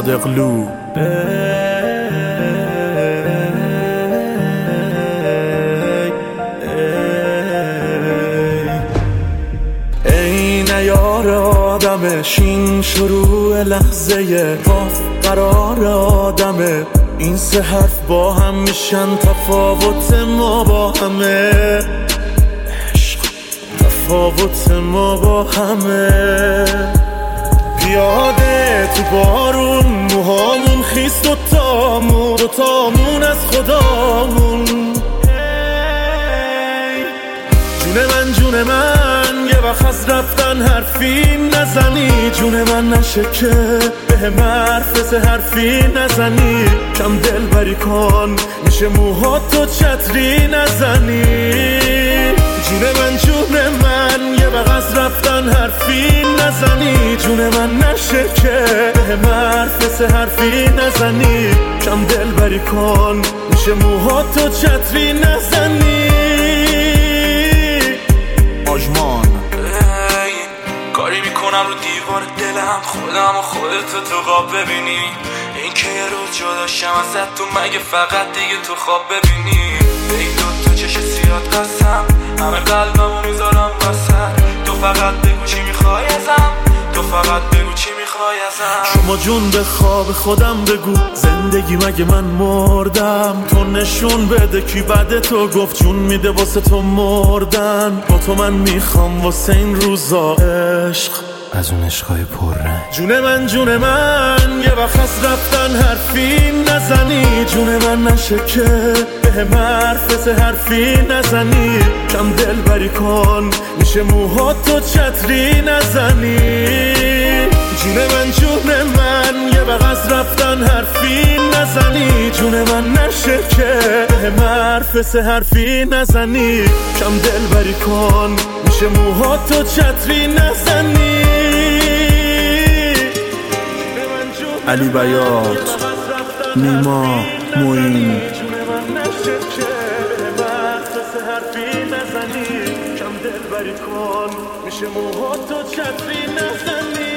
اغلو. ای نیار آدمش این شروع لحظه قاف قرار آدمه، این سه حرف با هم میشن تفاوت ما با همه، عشق تفاوت ما با همه. پیاده تو بارون موهامون خیس دوتامون از خدامون. جون من یه وقت از رفتن حرفی نزنی، جون من نشه که به حرف حرفی نزنی، کم دل بری کن میشه موهاتو چتری نزنی. جون من یه وقت از رفتن حرفی نزنی، جون من نشه که به حرف حرفی نزنی، کم دل بری کن میشه موهاتو چتری نزنی. کاری میکنم رو دیوار دلم خودم و خودتو تو خواب ببینی، این که یه روز جداشم ازت تو مگه فقط دیگه تو خواب ببینی. به این دوتا چش سیاد قسم همه قلبمو میذارم وسط، تو فقط بگو چی میخوای ازم، تو فقط بگو چی میخوای ازم. شما جون به خواب خودم بگو زندگی مگه من مردم، تو نشون بده کی بعد تو گفت جون میده واسه تو مردن. با تو من میخوام واسه این روزا عشق از اون عشقای پررنگ. جون من یه وقت از رفتن حرفی نزنی، جون من نشه که به حرف حرفی نزنی، کم دل بری کن میشه موهاتو چتری نزنی. جون من یه وقت از رفتن حرفی نزنی، جون من نشه که به حرف حرفی نزنی، کم دل بری کن میشه موهاتو چتری نزنی. علی بیات، نیما، موین. کم دل بری کن میشه موهاتو چتری نزنی.